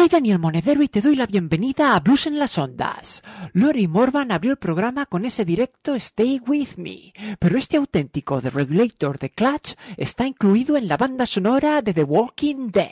Daniel Monedero y te doy la bienvenida a Blues en las Ondas. Lori Morvan abrió el programa con ese directo Stay With Me, pero este auténtico The Regulator de Clutch está incluido en la banda sonora de The Walking Dead.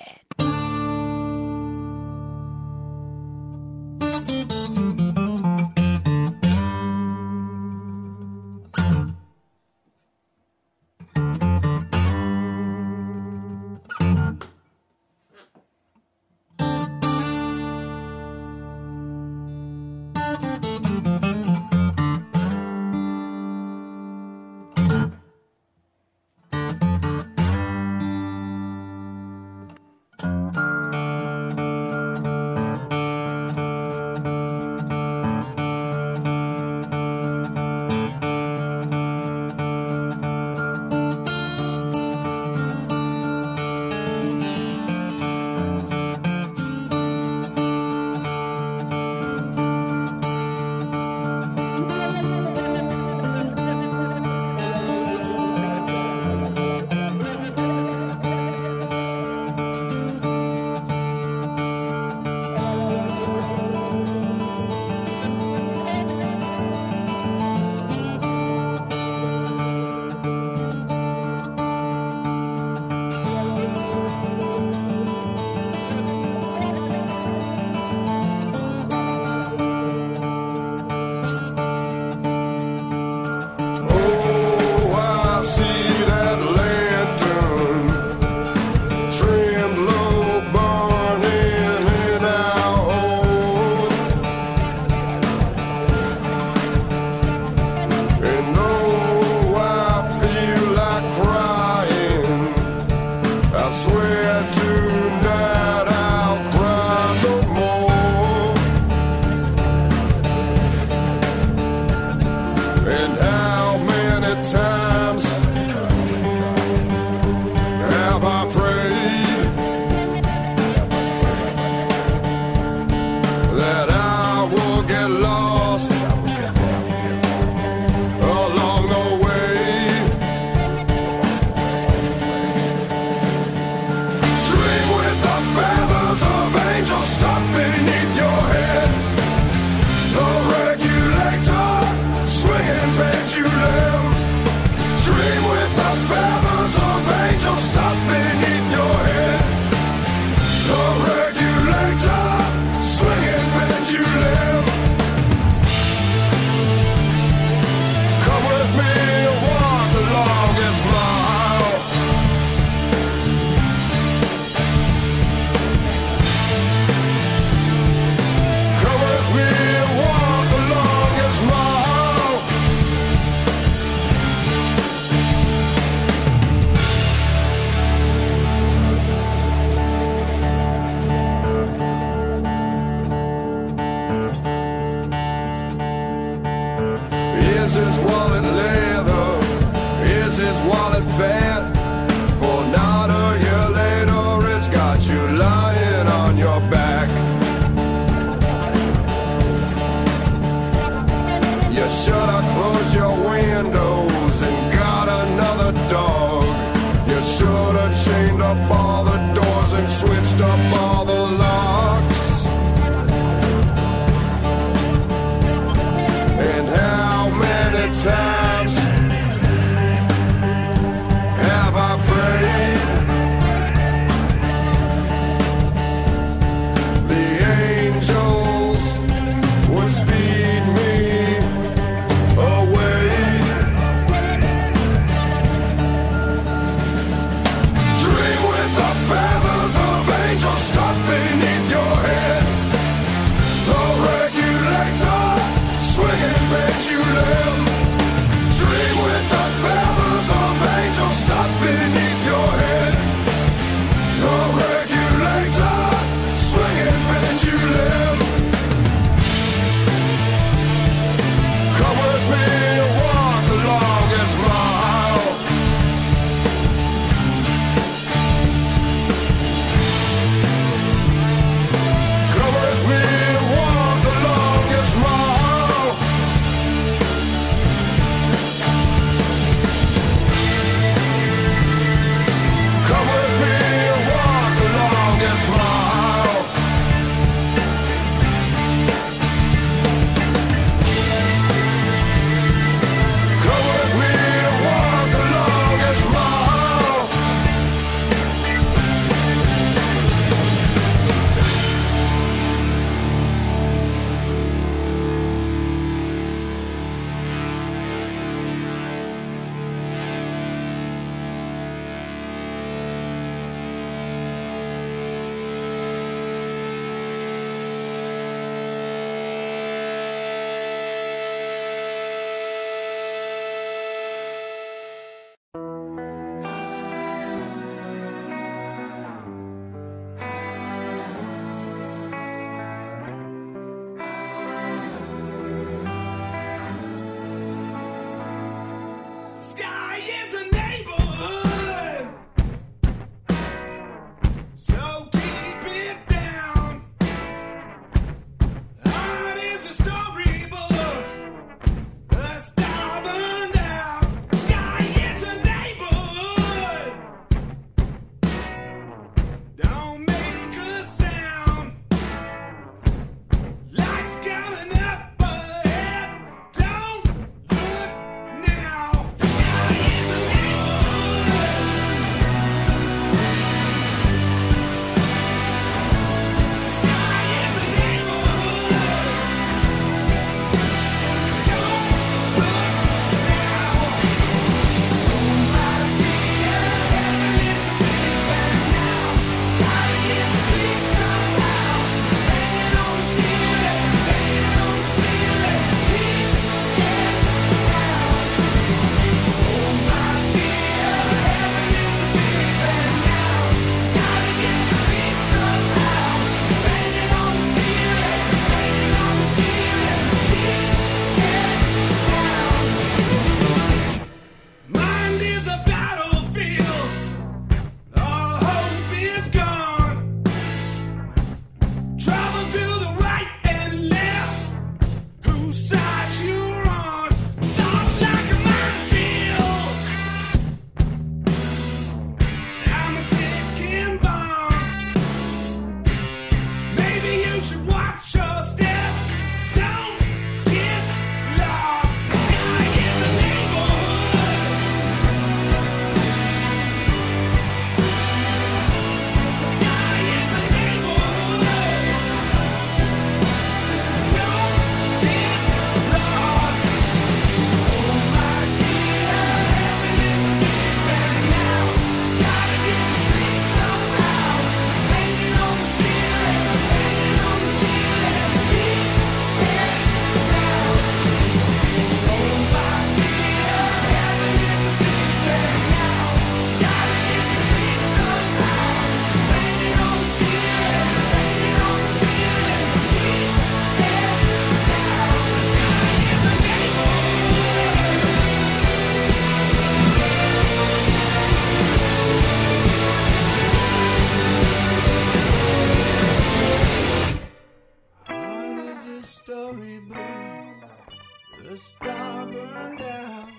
a star burned out.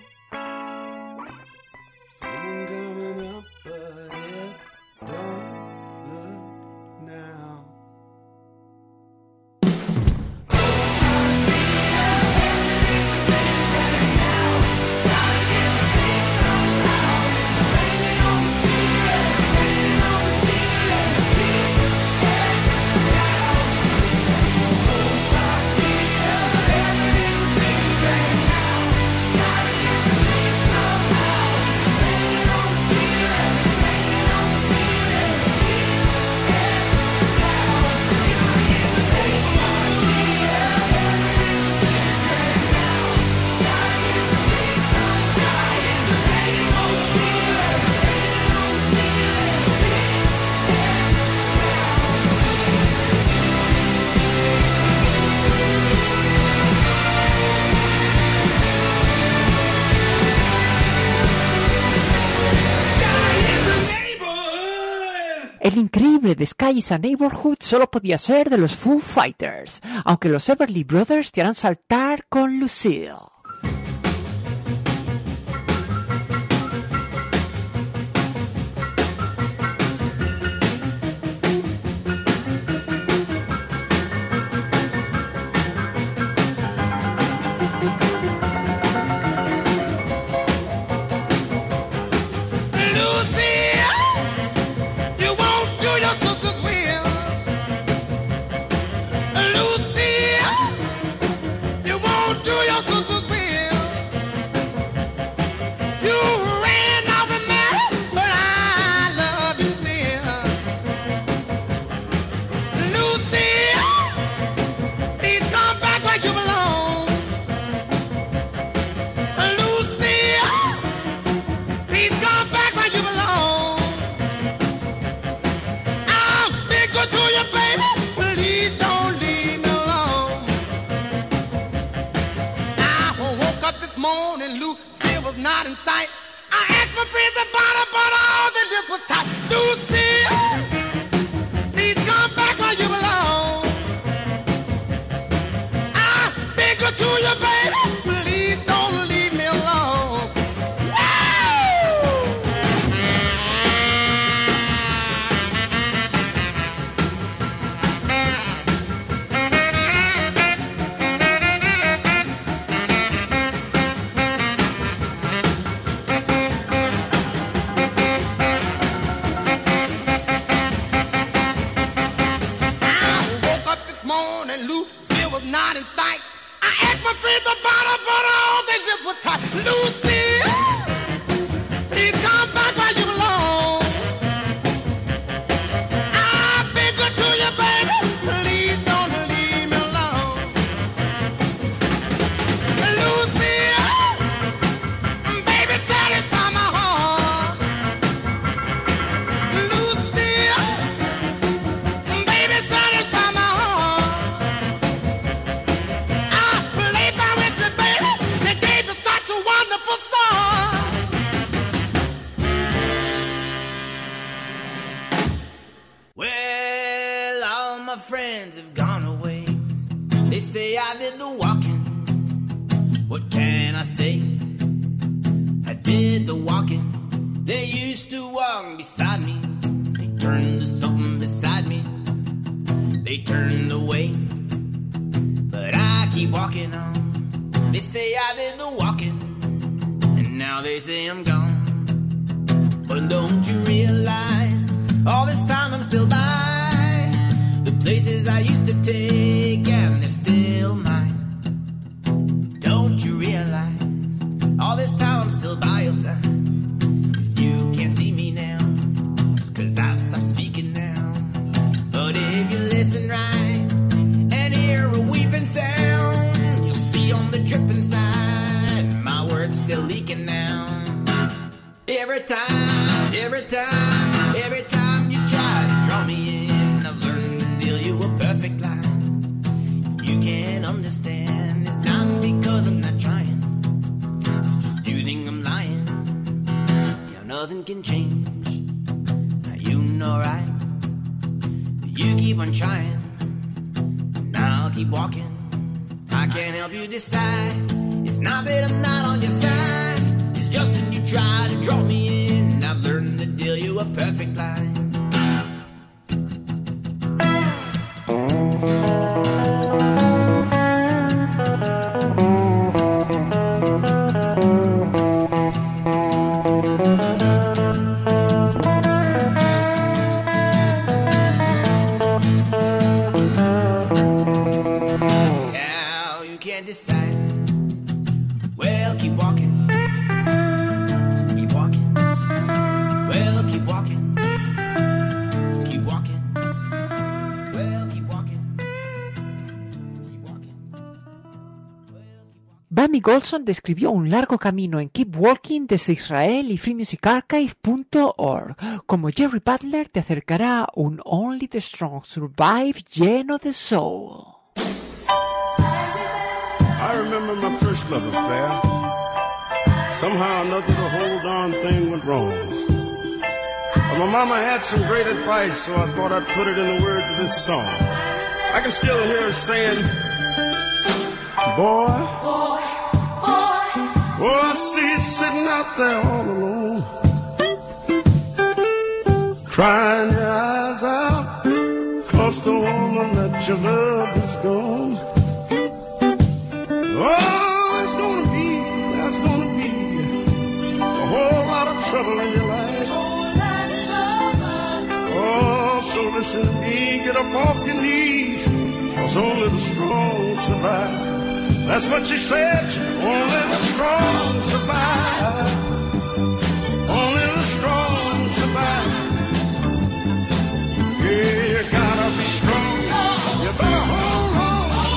Someone coming up ahead. Don't look now. El increíble The Sky is a Neighborhood solo podía ser de los Foo Fighters, aunque los Everly Brothers te harán saltar con Lucille. I'll keep walking. I can't help you decide. It's not that I'm not on your side. It's just when you try to draw me in, I've learned to deal you a perfect line. Bambi Golson describió un largo camino en Keep Walking desde Israel y freemusicarchive.org. Como Jerry Butler te acercará un Only the Strong Survive lleno de soul. I remember my first love affair. Somehow or another the whole darn thing went wrong. But my mama had some great advice, so I thought I'd put it in the words of this song. I can still hear her saying, boy, I see you sitting out there all alone, crying your eyes out, 'cause the woman that you love is gone. Oh, there's gonna be a whole lot of trouble in your life. Oh, so listen to me, get up off your knees, 'cause only the strong survive. That's what she said, only the strong survive. Only the strong survive. Yeah, you gotta be strong. You better hold on.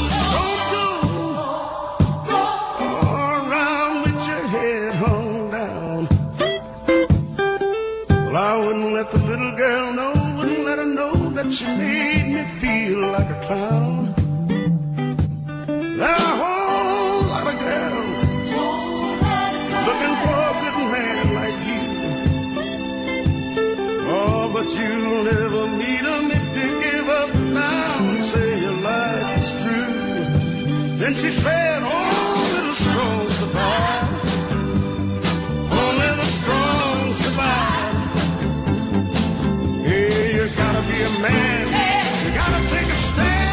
Don't go around with your head hung down. Well, I wouldn't let the little girl know, wouldn't let her know that she made me feel like a clown. There are a whole lot of girls looking for a good man like you. Oh, but you'll never meet him if you give up now and say your life is through. Then she said, only the strong survive. Only the strong survive. Yeah, you gotta be a man. You gotta take a stand.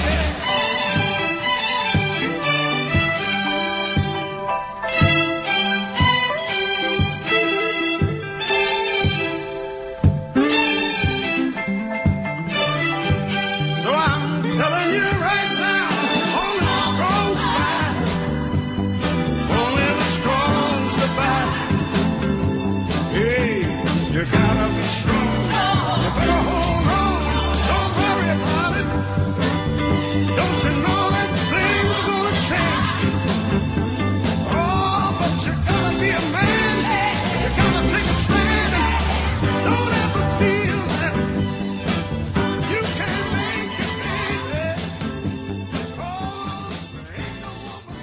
You gotta be strong. You better hold on. Don't worry about it. Don't you know that things are gonna change? Oh, but you gotta be a man. You gotta take a stand. Don't ever feel that you can't make it, baby. 'Cause there ain't no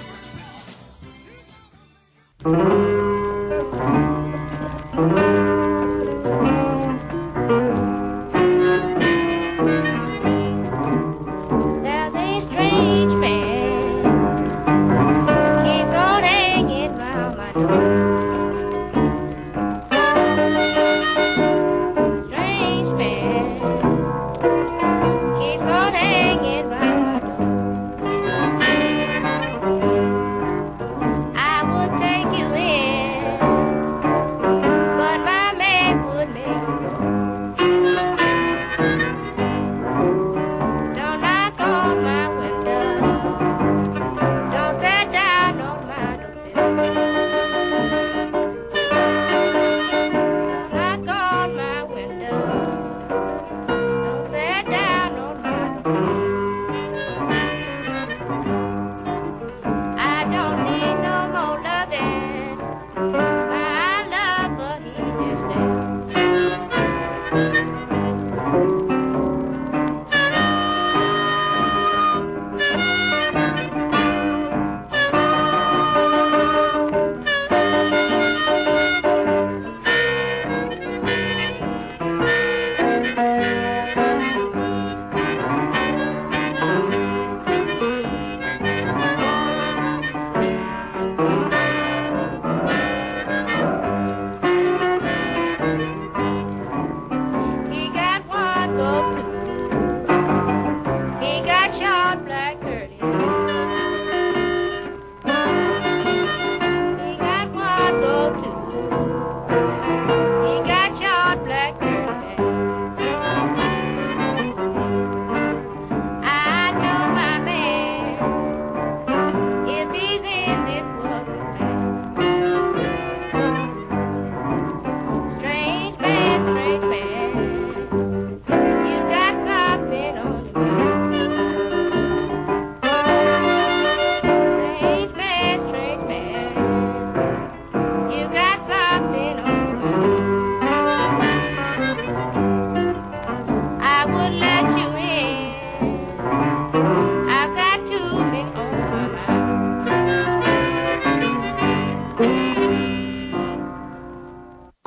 woman.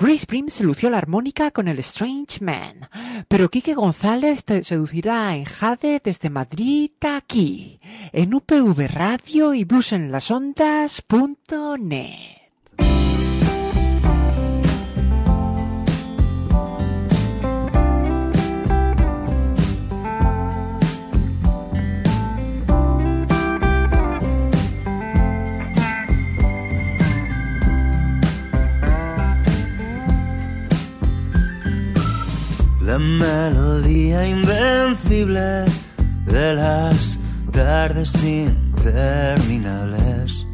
Grace Prim se lució la armónica con el Strange Man, pero Quique González te seducirá en Jade desde Madrid aquí, en UPV Radio y bluesenlasondas.net. La melodía invencible de las tardes interminables.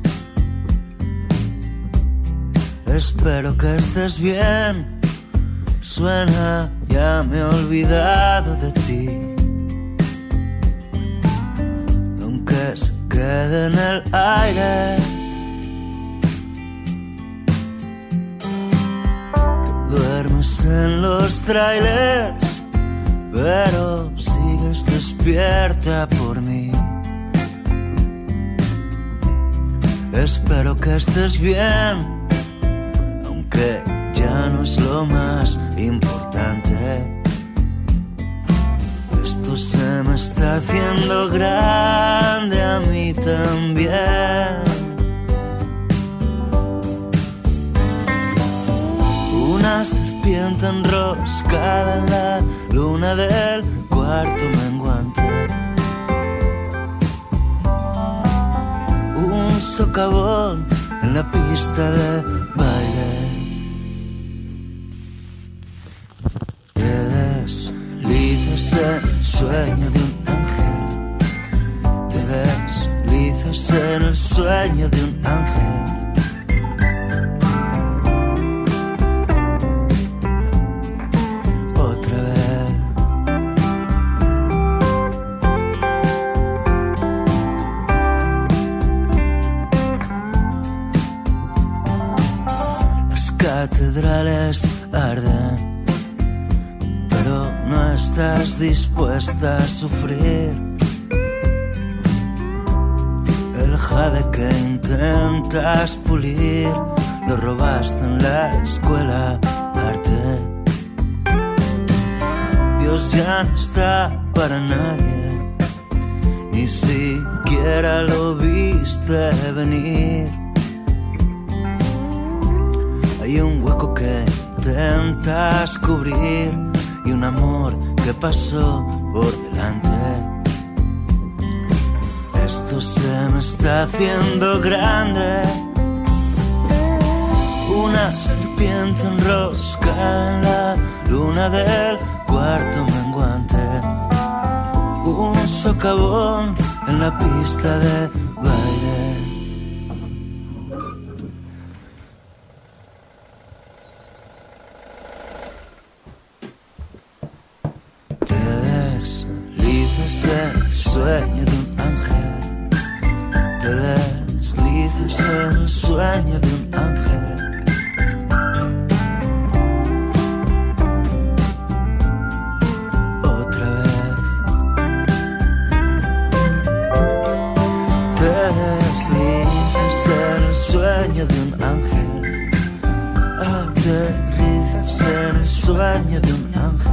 Espero que estés bien. Suena, ya me he olvidado de ti. Aunque se quede en el aire, duermes en los trailers, pero sigues despierta por mí. Espero que estés bien, aunque ya no es lo más importante. Esto se me está haciendo grande a mí también. Una serpiente enroscada en la luna del cuarto menguante. Un socavón en la pista de baile. Te deslizas en el sueño de un ángel. Te deslizas en el sueño de un ángel. Catedrales arden, pero no estás dispuesta a sufrir. El jade que intentas pulir lo robaste en la escuela de arte. Dios ya no está para nadie, ni siquiera lo viste venir. Hay un hueco que intentas cubrir y un amor que pasó por delante. Esto se me está haciendo grande. Una serpiente enroscada en la luna del cuarto menguante. Un socavón en la pista de baile. Sueño de un ángel, te deslizas en el sueño de un ángel. Otra vez te deslizas en el sueño de un ángel. Aterrizas en el sueño de un ángel.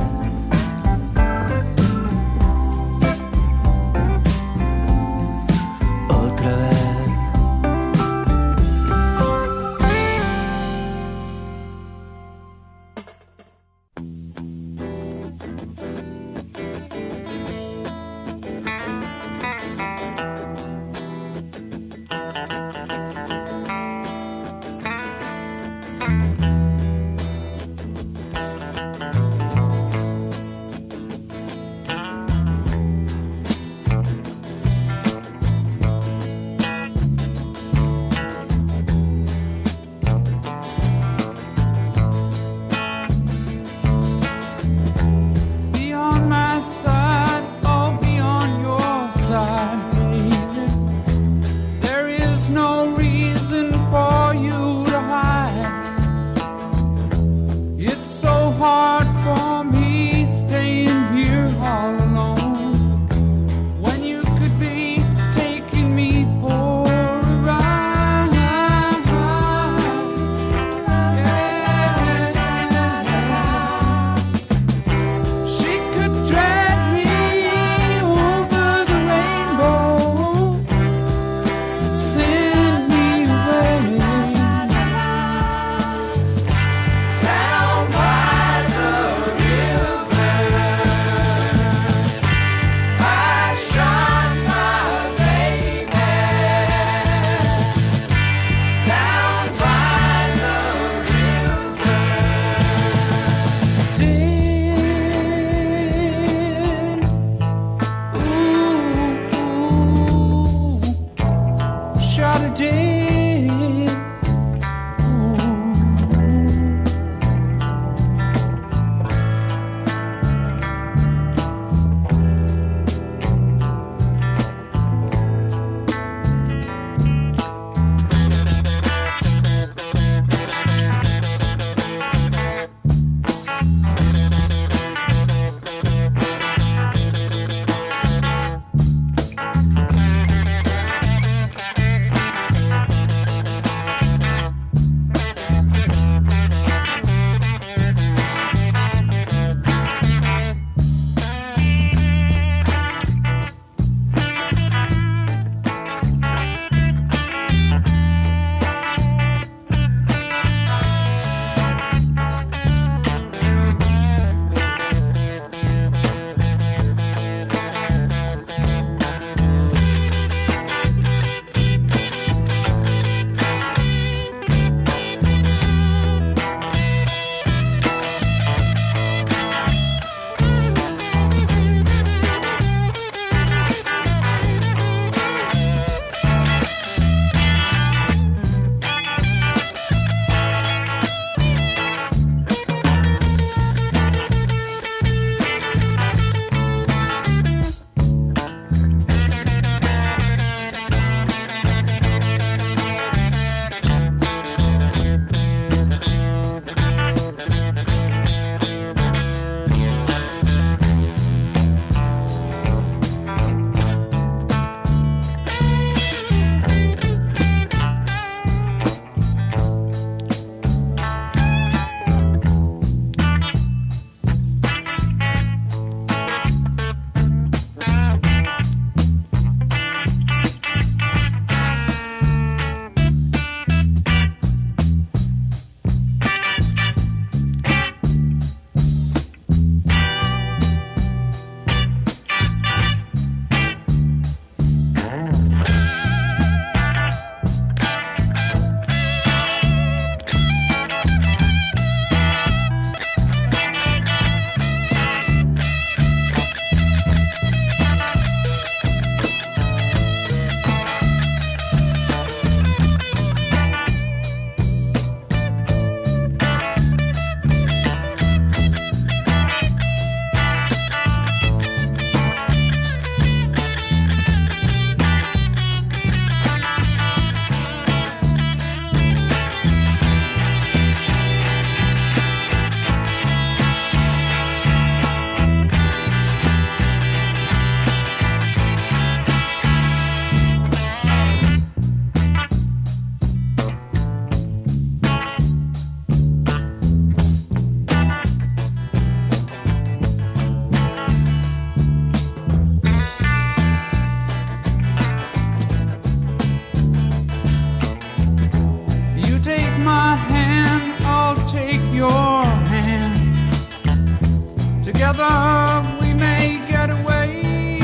together we may get away.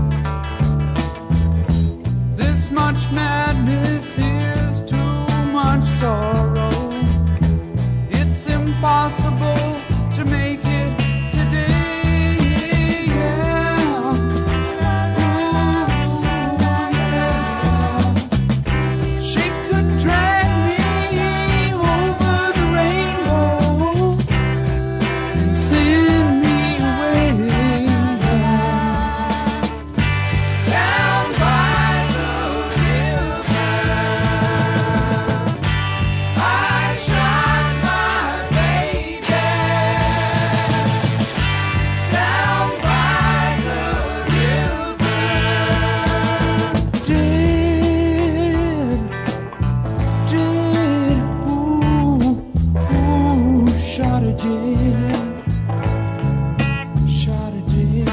This much madness is too much sorrow. It's impossible to make it today. Yeah. Ooh, yeah. She could drag me over the rainbow and send me away. Down by the river, I shot my baby. Down by the river, shot a dead, shot a dead.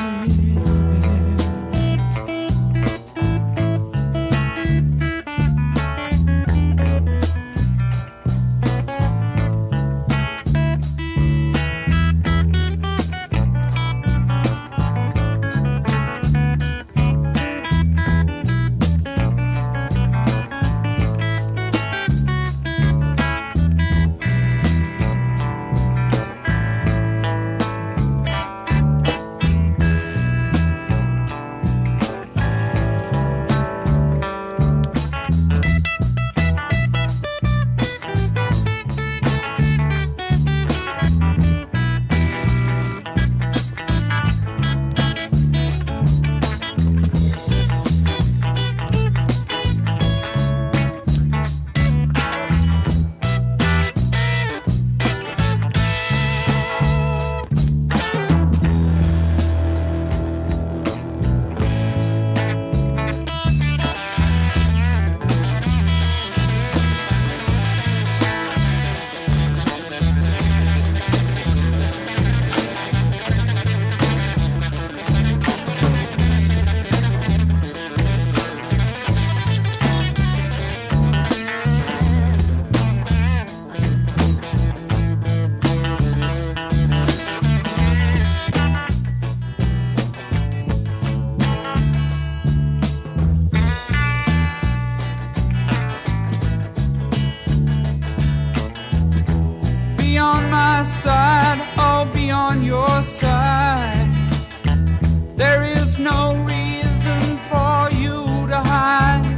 Be on my side, I'll be on your side. There is no reason for you to hide.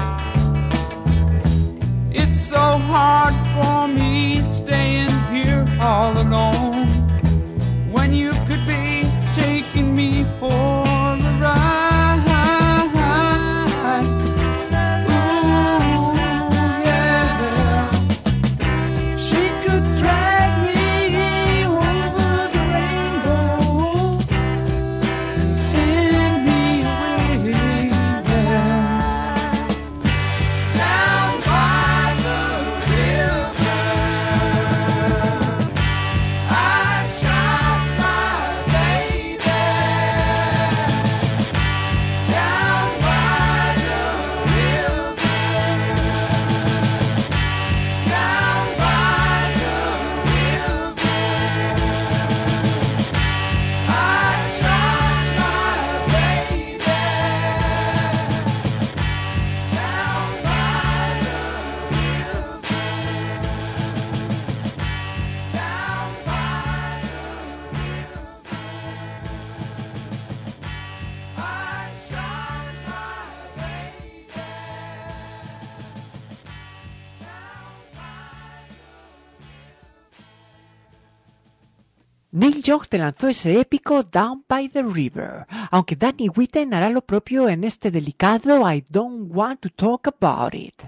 It's so hard for me staying here all alone when you could be taking me for a ride. Ooh, yeah. She could drag me over the rainbow and send me away. Yeah. Down by the river, I shot my baby. Down by the river, down by the river, I shot my baby. Down by the river, down by the river, I shot my baby. Neil Young te lanzó ese épico Down by the River, aunque Danny Whitten hará lo propio en este delicado I Don't Want to Talk About It.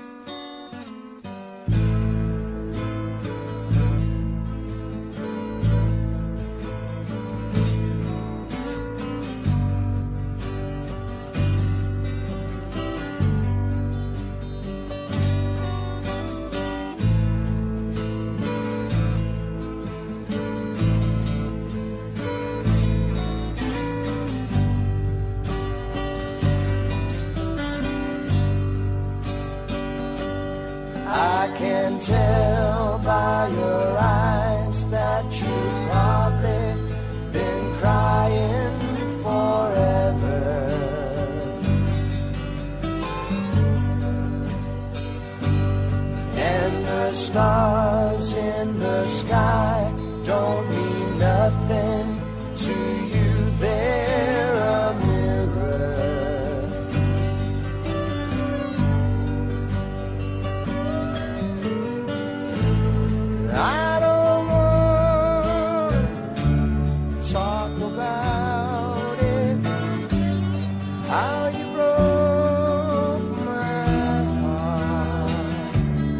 I can tell by your eyes that you've probably been crying. stars in the sky don't mean nothing to you. They're a mirror. I don't want to talk about it, how you broke my heart.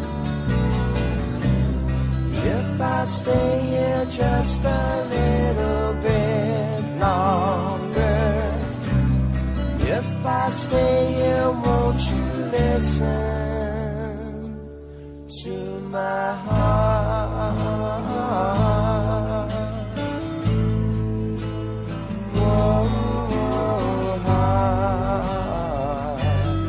If I stay here just a little bit longer, if I stay here, won't you listen to my heart? Oh, heart.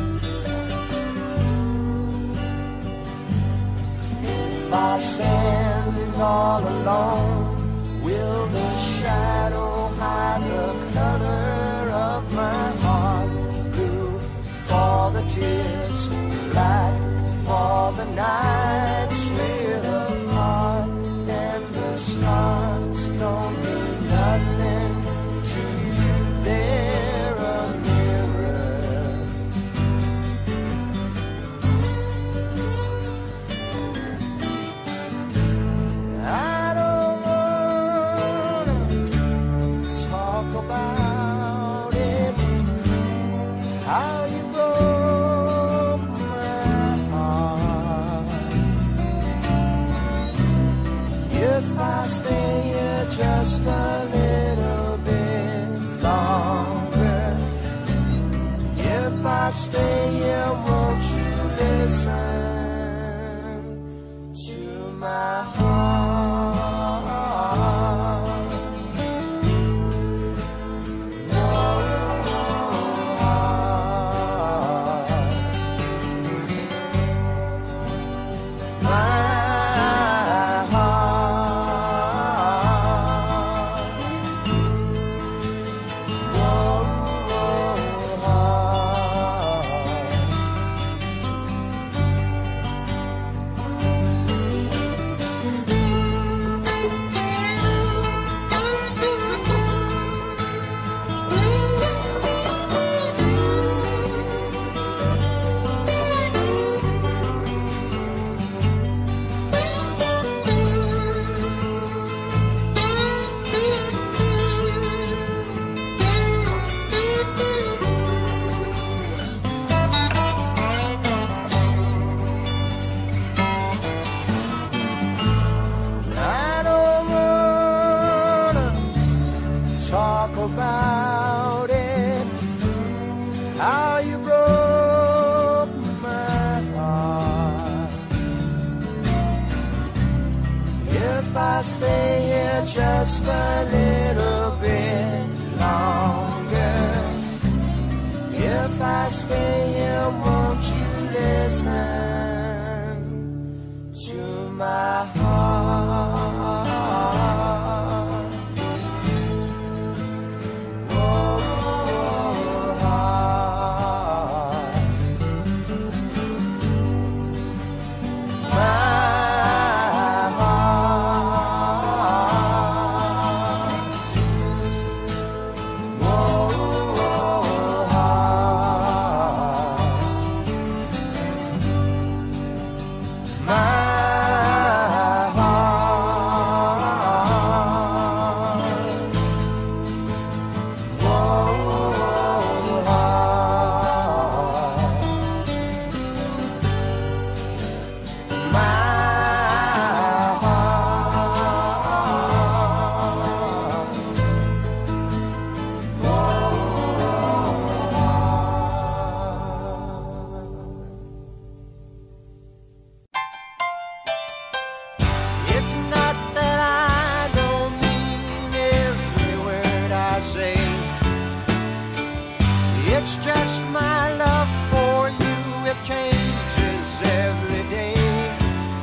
If I stand all alone, will the shadow hide the color of my heart? Blue for the tears, black for the nights we're apart, and the stars don't mean nothing to you. They're a mirror. I don't wanna talk about it, how you broke my heart. If I stay here just a little bit longer, if I stay here, won't you listen to my heart? I don't wanna talk about it, how you broke my heart. If I stay here just a little bit longer, if I stay here, won't you listen to my heart? Oh, heart. My heart. Oh, heart. My It's not that I don't mean every word I say. It's just my love for you, it changes every day.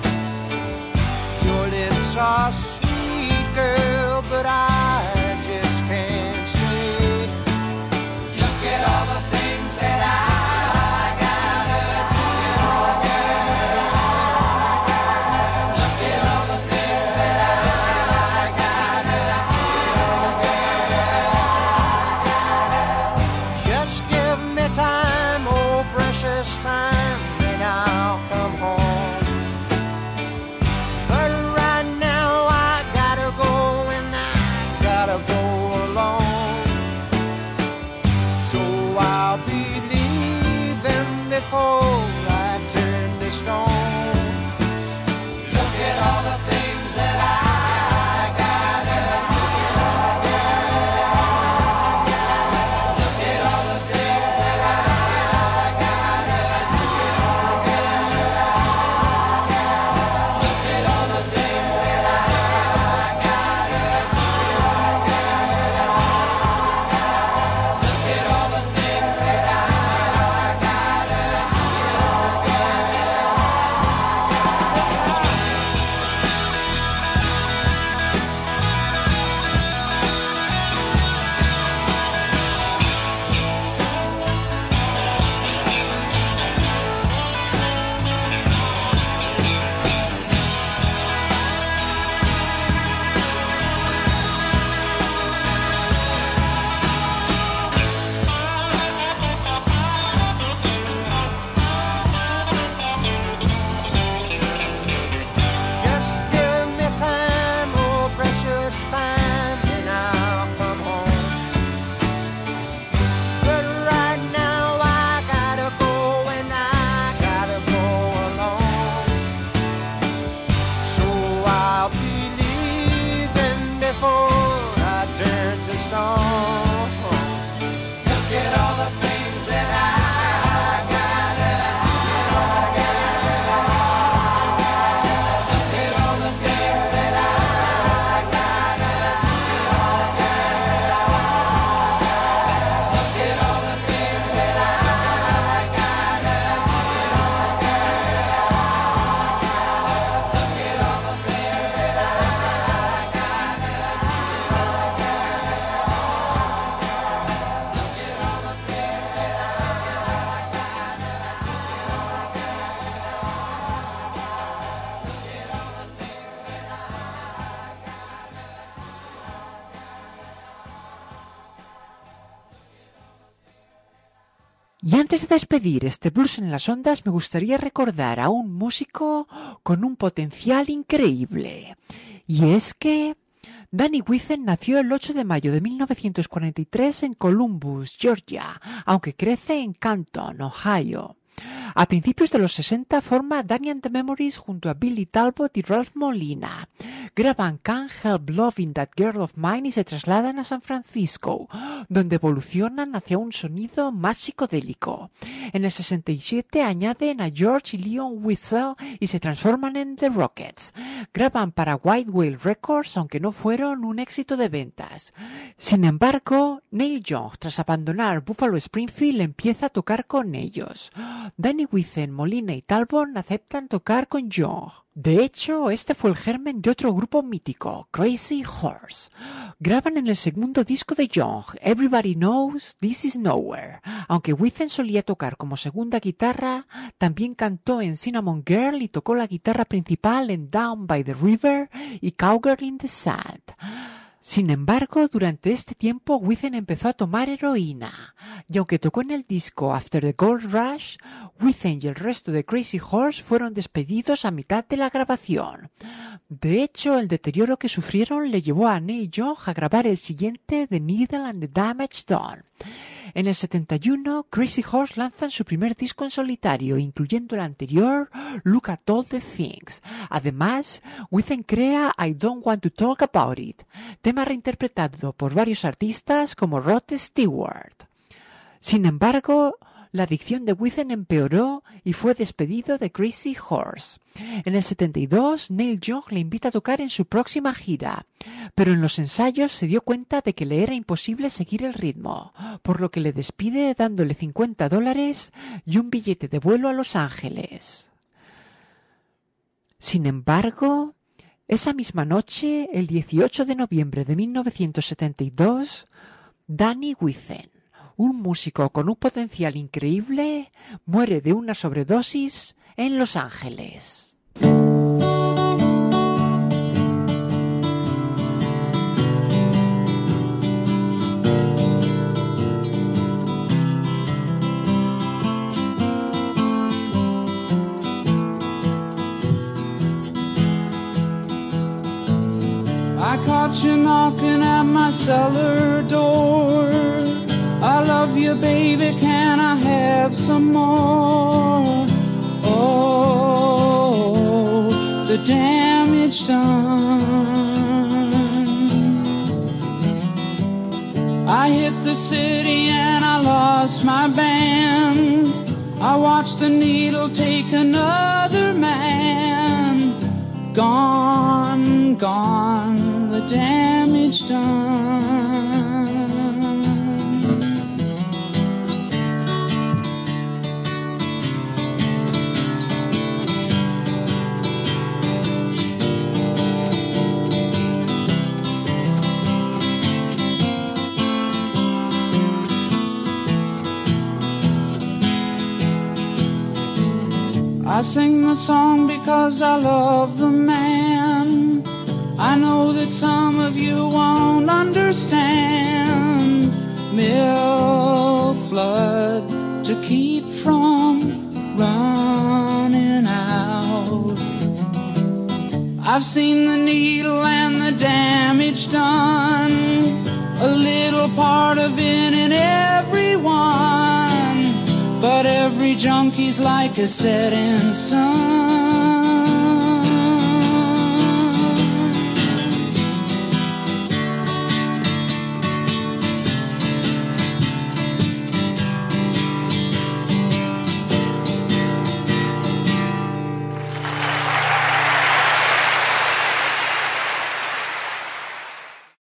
Antes de despedir este Blues en las Ondas, me gustaría recordar a un músico con un potencial increíble. Y es que Danny Withen nació el 8 de mayo de 1943 en Columbus, Georgia, aunque crece en Canton, Ohio. A principios de los 60 forma Danny and the Memories junto a Billy Talbot y Ralph Molina. Graban Can't Help Loving That Girl of Mine y se trasladan a San Francisco, donde evolucionan hacia un sonido más psicodélico. En el 67 añaden a George y Leon Whistle y se transforman en The Rockets. Graban para White Whale Records, aunque no fueron un éxito de ventas. Sin embargo, Neil Young, tras abandonar Buffalo Springfield, empieza a tocar con ellos. Danny Withen, Molina y Talbot aceptan tocar con Young. De hecho, este fue el germen de otro grupo mítico, Crazy Horse. Graban en el segundo disco de Young, Everybody Knows This Is Nowhere. Aunque Withen solía tocar como segunda guitarra, también cantó en Cinnamon Girl y tocó la guitarra principal en Down by the River y Cowgirl in the Sand. Sin embargo, durante este tiempo Withen empezó a tomar heroína, y aunque tocó en el disco After the Gold Rush, Withen y el resto de Crazy Horse fueron despedidos a mitad de la grabación. De hecho, el deterioro que sufrieron le llevó a Neil Young a grabar el siguiente, The Needle and the Damage Done. En el 71, Crazy Horse lanzan su primer disco en solitario, incluyendo el anterior, Look at All the Things. Además, Withen crea I Don't Want to Talk About It, tema reinterpretado por varios artistas como Rod Stewart. Sin embargo, la adicción de Withen empeoró y fue despedido de Crazy Horse. En el 72, Neil Young le invita a tocar en su próxima gira, pero en los ensayos se dio cuenta de que le era imposible seguir el ritmo, por lo que le despide dándole $50 y un billete de vuelo a Los Ángeles. Sin embargo, esa misma noche, el 18 de noviembre de 1972, Danny Withen, un músico con un potencial increíble, muere de una sobredosis en Los Ángeles. I caught you knocking at my cellar door. I love you, baby, can I have some more? Oh, the damage done. I hit the city and I lost my band. I watched the needle take another man. Gone, gone, the damage done. I sing the song because I love the man. I know that some of you won't understand. Milk, blood to keep from running out. I've seen the needle and the damage done. A little part of it in everyone. But every junkie's like a setting sun.